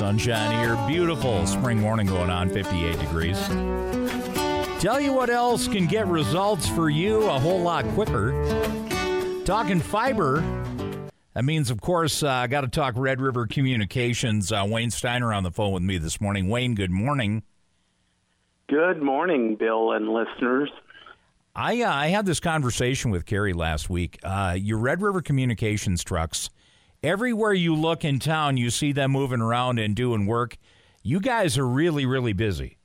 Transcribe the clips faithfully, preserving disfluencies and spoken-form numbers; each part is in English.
sunshine here. Beautiful spring morning going on, fifty-eight degrees. Tell you what else can get results for you a whole lot quicker. Talking fiber. That means, of course, I uh, got to talk Red River Communications. Uh, Wayne Steiner on the phone with me this morning. Wayne, good morning. Good morning, Bill and listeners. I uh, I had this conversation with Carrie last week. Uh, your Red River Communications trucks, everywhere you look in town, you see them moving around and doing work. You guys are really, really busy.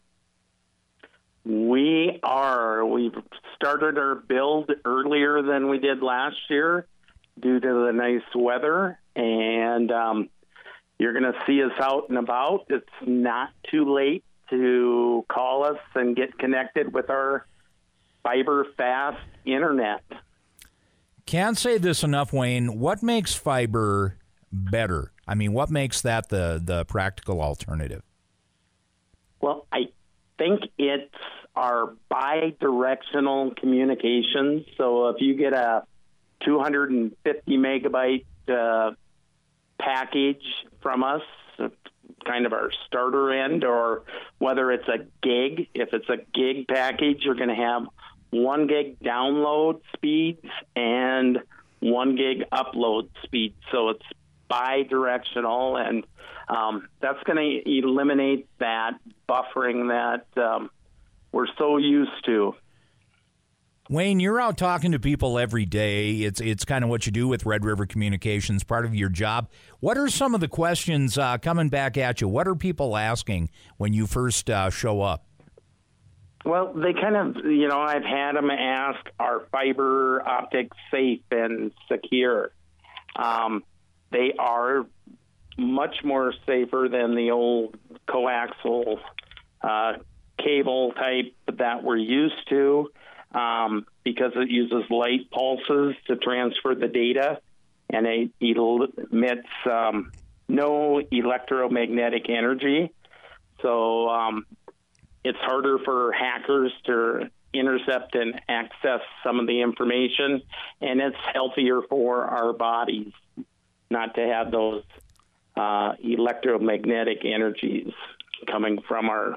We are. We've started our build earlier than we did last year due to the nice weather, and um, you're going to see us out and about. It's not too late to call us and get connected with our fiber fast internet. Can't say this enough, Wayne. What makes fiber better? I mean, what makes that the, the practical alternative? Well, I think it's our bi-directional communications. So if you get a two hundred fifty megabyte uh, package from us, kind of our starter end, or whether it's a gig, if it's a gig package, you're going to have one gig download speeds and one gig upload speed. So it's bi-directional, and um, that's going to eliminate that buffering that um, we're so used to. Wayne, you're out talking to people every day. It's it's kind of what you do with Red River Communications, part of your job. What are some of the questions uh, coming back at you? What are people asking when you first uh, show up? Well, they kind of, you know, I've had them ask, are fiber optics safe and secure? Um, they are much more safer than the old coaxial uh, cable type that we're used to. Um, because it uses light pulses to transfer the data, and it emits um, no electromagnetic energy. So um, it's harder for hackers to intercept and access some of the information, and it's healthier for our bodies not to have those uh, electromagnetic energies coming from our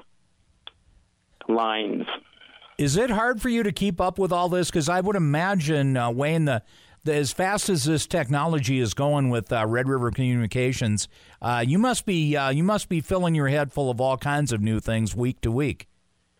lines. Is it hard for you to keep up with all this? Because I would imagine, uh, Wayne, the, the as fast as this technology is going with uh, Red River Communications, uh, you must be uh, you must be filling your head full of all kinds of new things week to week.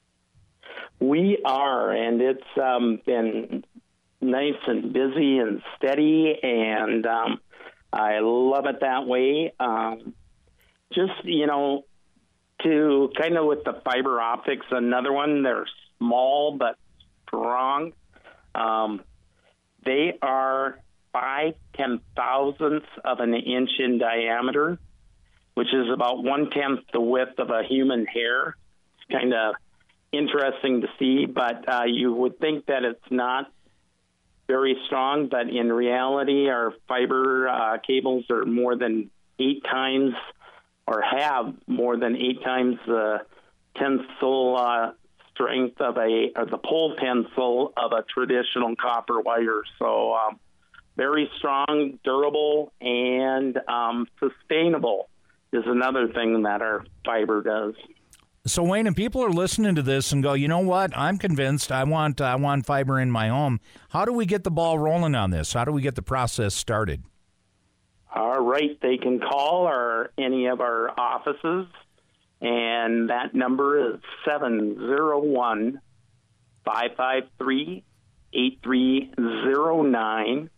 We are, and it's um, been nice and busy and steady, and um, I love it that way. Um, just, you know, to kind of with the fiber optics, another one, there's small but strong. Um, they are five ten thousandths of an inch in diameter, which is about one tenth the width of a human hair. It's kind of interesting to see, but uh, you would think that it's not very strong, but in reality, our fiber uh, cables are more than eight times, or have more than eight times the tensile uh, strength of a, or the pole tensile of a traditional copper wire. So um, very strong, durable, and um, sustainable is another thing that our fiber does. So, Wayne, and people are listening to this and go, you know what? I'm convinced I want I want fiber in my home. How do we get the ball rolling on this? How do we get the process started? All right. They can call our any of our offices, and that number is seven oh one, five five three, eight three oh nine,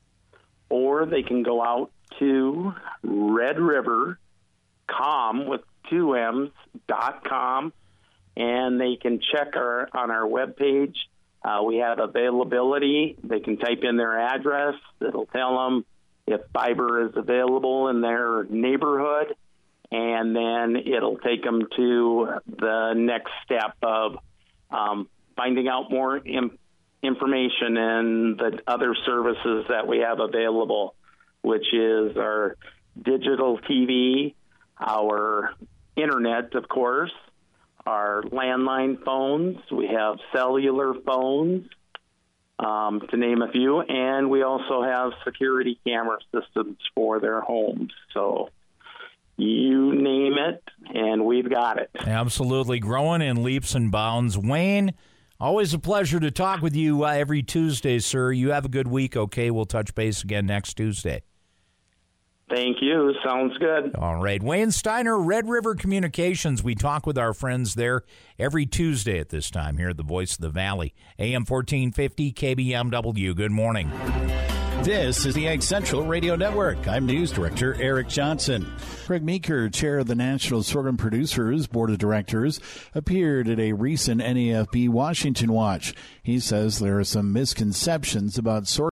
or they can go out to Red River Com with two M's dot com, and they can check our on our webpage. Uh, we have availability. They can type in their address. It'll tell them if fiber is available in their neighborhood, and then it'll take them to the next step of um, finding out more im- information and the other services that we have available, which is our digital T V, our internet, of course, our landline phones. We have cellular phones, um, to name a few, and we also have security camera systems for their homes. So you name it, and we've got it. Absolutely. Growing in leaps and bounds. Wayne, always a pleasure to talk with you uh, every Tuesday, sir. You have a good week, okay? We'll touch base again next Tuesday. Thank you. Sounds good. All right. Wayne Steiner, Red River Communications. We talk with our friends there every Tuesday at this time here at the Voice of the Valley. A M fourteen fifty K B M W. Good morning. This is the Ag Central Radio Network. I'm News Director Eric Johnson. Craig Meeker, chair of the National Sorghum Producers Board of Directors, appeared at a recent N A F B Washington Watch. He says there are some misconceptions about sorghum